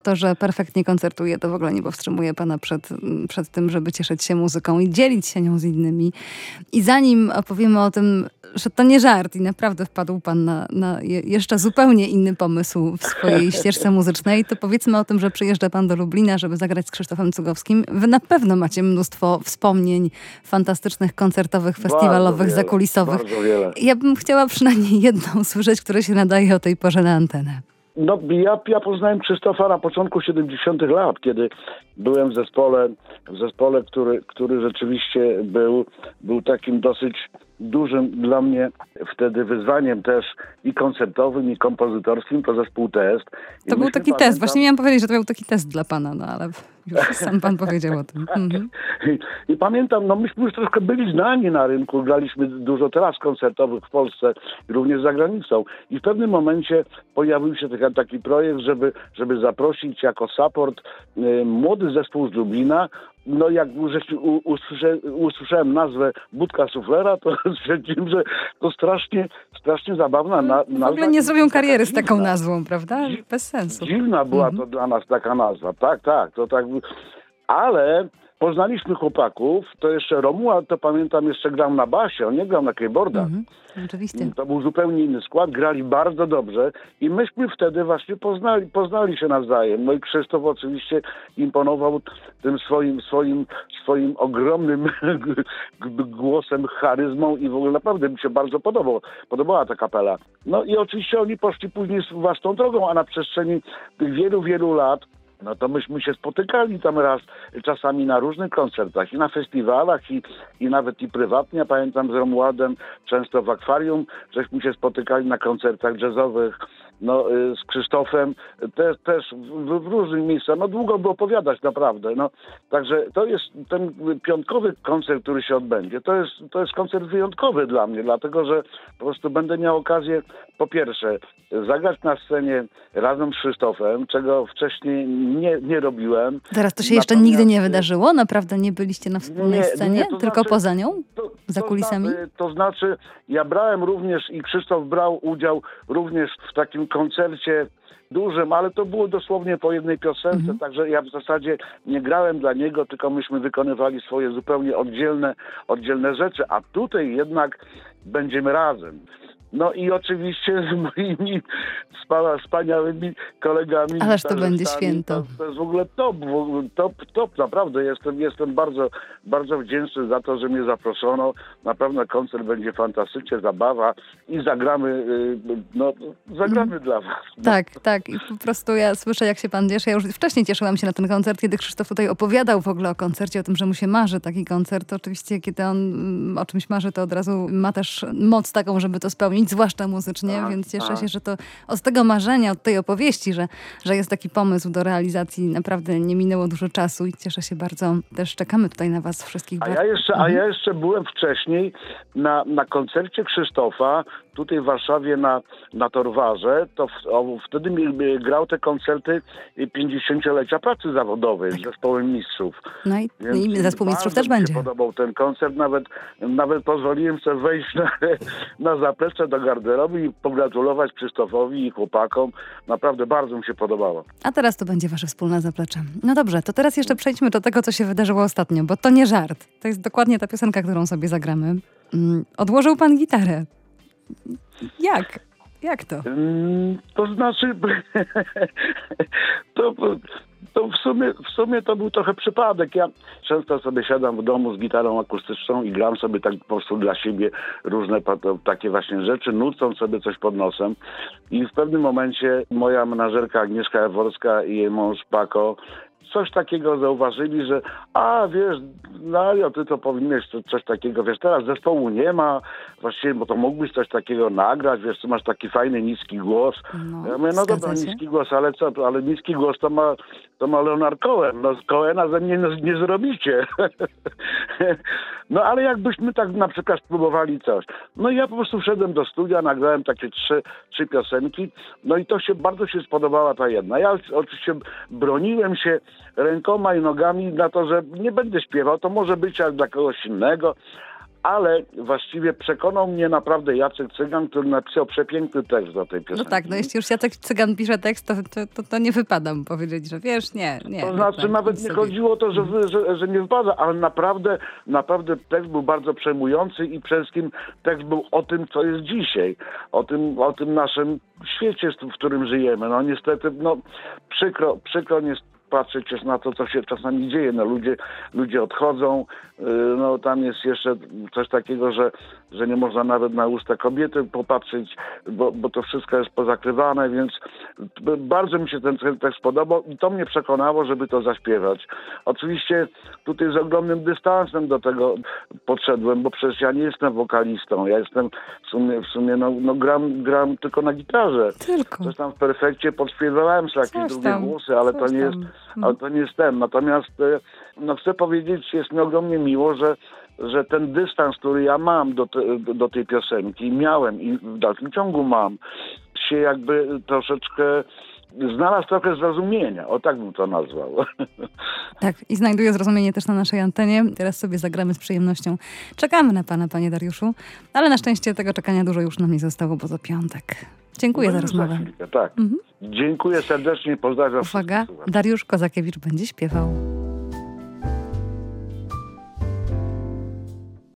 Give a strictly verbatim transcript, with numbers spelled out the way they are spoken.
to, że perfektnie koncertuje, to w ogóle nie powstrzymuje pana przed, przed tym, żeby cieszyć się muzyką i dzielić się nią z innymi. I zanim opowiemy o tym, że to nie żart i naprawdę wpadł pan na, na jeszcze zupełnie inny pomysł w swojej ścieżce muzycznej, to powiedzmy o tym, że przyjeżdża pan do Lublina, żeby zagrać z Krzysztofem Cugowskim. Wy na pewno macie mnóstwo wspomnień fantastycznych, koncertowych, festiwalowych, bardzo wiele, zakulisowych. Bardzo wiele. Ja bym chciała przynajmniej jedną usłyszeć, która się nadaje o tej porze na antenę. No, ja, ja poznałem Krzysztofa na początku siedemdziesiątych lat, kiedy byłem w zespole, w zespole, który, który rzeczywiście był, był takim dosyć dużym dla mnie wtedy wyzwaniem też i koncertowym, i kompozytorskim, to zespół Test. I to był taki pamiętam... test. Właśnie miałam powiedzieć, że to był taki test dla pana, no ale już sam pan powiedział o tym. Mhm. I, I pamiętam, no myśmy już troszkę byli znani na rynku, graliśmy dużo tras koncertowych w Polsce, również za granicą. I w pewnym momencie pojawił się taki, taki projekt, żeby, żeby zaprosić jako support y, młody zespół z Lublina. No jak usłyszę, usłyszałem nazwę Budka Suflera, to stwierdziłem, że to strasznie, strasznie zabawna na, nazwa. W ogóle nie zrobią kariery z taką nazwą, prawda? Bez sensu. Dziwna była mhm. to dla nas taka nazwa. Tak, tak, to tak. Ale poznaliśmy chłopaków, to jeszcze Romuald, to pamiętam, jeszcze grał na basie, on nie grał na keyboardach. Mhm. Oczywiście. To był zupełnie inny skład, grali bardzo dobrze i myśmy wtedy właśnie poznali, poznali się nawzajem. No i Krzysztof oczywiście imponował tym swoim, swoim, swoim ogromnym głosem, charyzmą i w ogóle naprawdę mi się bardzo podobał, podobała ta kapela. No i oczywiście oni poszli później własną drogą, a na przestrzeni tych wielu, wielu lat no to myśmy się spotykali tam raz, czasami na różnych koncertach, i na festiwalach, i, i nawet i prywatnie. Ja pamiętam z Romualdem często w akwarium, żeśmy się spotykali na koncertach jazzowych, no z Krzysztofem też, też w, w różnych miejscach. No długo by opowiadać naprawdę. No, także to jest ten piątkowy koncert, który się odbędzie. To jest, to jest koncert wyjątkowy dla mnie, dlatego że po prostu będę miał okazję po pierwsze zagrać na scenie razem z Krzysztofem, czego wcześniej nie, nie robiłem. Zaraz, to się jeszcze Natomiast nigdy nie wydarzyło? Naprawdę nie byliście na wspólnej nie, scenie? nie, to tylko znaczy, poza nią? To, za kulisami? To, to znaczy, ja brałem również i Krzysztof brał udział również w takim koncercie dużym, ale to było dosłownie po jednej piosence, mhm. także ja w zasadzie nie grałem dla niego, tylko myśmy wykonywali swoje zupełnie oddzielne, oddzielne rzeczy, a tutaj jednak będziemy razem. No i oczywiście z moimi wspaniałymi kolegami. Ależ to będzie święto. To, to jest w ogóle top, top, top, naprawdę. Jestem, jestem bardzo, bardzo wdzięczny za to, że mnie zaproszono. Na pewno koncert będzie fantastyczny, zabawa i zagramy, no, zagramy mm. dla was. No. Tak, tak. I po prostu ja słyszę, jak się pan cieszy. Ja już wcześniej cieszyłam się na ten koncert, kiedy Krzysztof tutaj opowiadał w ogóle o koncercie, o tym, że mu się marzy taki koncert. Oczywiście, kiedy on o czymś marzy, to od razu ma też moc taką, żeby to spełnić, zwłaszcza muzycznie, a, więc cieszę a. się, że to od tego marzenia, od tej opowieści, że, że jest taki pomysł do realizacji, naprawdę nie minęło dużo czasu i cieszę się bardzo. Też czekamy tutaj na was wszystkich. A ja jeszcze, mhm. a ja jeszcze byłem wcześniej na, na koncercie Krzysztofa, tutaj w Warszawie na, na Torwarze, to w, o, wtedy mi, mi grał te koncerty pięćdziesięciolecia pracy zawodowej z zespołem mistrzów. No i, i zespół mistrzów też będzie. Mi się podobał ten koncert, nawet, nawet pozwoliłem sobie wejść na, na zaplecze do garderoby i pogratulować Krzysztofowi i chłopakom. Naprawdę bardzo mi się podobało. A teraz to będzie wasze wspólne zaplecze. No dobrze, to teraz jeszcze przejdźmy do tego, co się wydarzyło ostatnio, bo to nie żart. To jest dokładnie ta piosenka, którą sobie zagramy. Mm, odłożył pan gitarę. Jak? Jak to? Mm, to znaczy... to... To w sumie, w sumie to był trochę przypadek. Ja często sobie siadam w domu z gitarą akustyczną i gram sobie tak po prostu dla siebie różne takie właśnie rzeczy, nucąc sobie coś pod nosem. I w pewnym momencie moja menażerka Agnieszka Jaworska i jej mąż Paco coś takiego zauważyli, że a wiesz, Dario, ty to powinieneś coś takiego, wiesz, teraz zespołu nie ma, właściwie, bo to mógłbyś coś takiego nagrać, wiesz, ty masz taki fajny, niski głos. No, ja mówię, no dobra, się? niski głos, ale co, ale niski głos to ma, to ma Leonard Cohen, no z Cohena ze mnie nie, nie zrobicie. No ale jakbyśmy tak na przykład spróbowali coś. No i ja po prostu wszedłem do studia, nagrałem takie trzy, trzy piosenki, no i to się, bardzo się spodobała ta jedna. Ja oczywiście broniłem się rękoma i nogami na to, że nie będę śpiewał, to może być jak dla kogoś innego, ale właściwie przekonał mnie naprawdę Jacek Cygan, który napisał przepiękny tekst do tej piosenki. No tak, no jeśli już Jacek Cygan pisze tekst, to, to, to, to nie wypada mu powiedzieć, że wiesz, nie, nie. To znaczy tak, nawet nie sobie. chodziło o to, że, że, że nie wypada, ale naprawdę, naprawdę tekst był bardzo przejmujący i przede wszystkim tekst był o tym, co jest dzisiaj, o tym, o tym naszym świecie, w którym żyjemy. No niestety, no przykro, przykro nie patrzeć też na to, co się czasami dzieje. No, ludzie, ludzie odchodzą, no tam jest jeszcze coś takiego, że, że nie można nawet na usta kobiety popatrzeć, bo, bo to wszystko jest pozakrywane, więc bardzo mi się ten tekst podobał i to mnie przekonało, żeby to zaśpiewać. Oczywiście tutaj z ogromnym dystansem do tego podszedłem, bo przecież ja nie jestem wokalistą, ja jestem w sumie, w sumie no, no gram, gram tylko na gitarze. Tylko. Coś tam w perfekcie podśpiewałem sobie jakieś drugie tam, głosy, ale to nie, jest, ale to nie jest ten. Natomiast no, chcę powiedzieć, jest mi ogromnie miło, że, że ten dystans, który ja mam do, te, do tej piosenki, miałem i w dalszym ciągu mam, się jakby troszeczkę znalazł trochę zrozumienia. O tak bym to nazwał. Tak, i znajduje zrozumienie też na naszej antenie. Teraz sobie zagramy z przyjemnością. Czekamy na pana, panie Dariuszu, ale na szczęście tego czekania dużo już nam nie zostało, bo to piątek. Dziękuję no za rozmowę. Za chwilkę, tak. Mhm. Dziękuję serdecznie, pozdrawiam. Uwaga, Dariusz Kozakiewicz będzie śpiewał.